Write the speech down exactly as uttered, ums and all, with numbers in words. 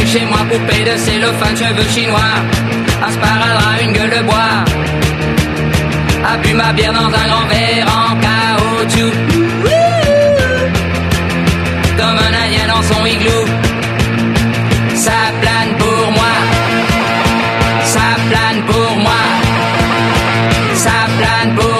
chez moi, poupée de cellophane, cheveux chinois. Un sparadrap, une gueule de bois. A bu ma bière dans un grand verre en caoutchouc. Comme un indien dans son igloo. Ça plane pour moi. Ça plane pour moi. Ça plane pour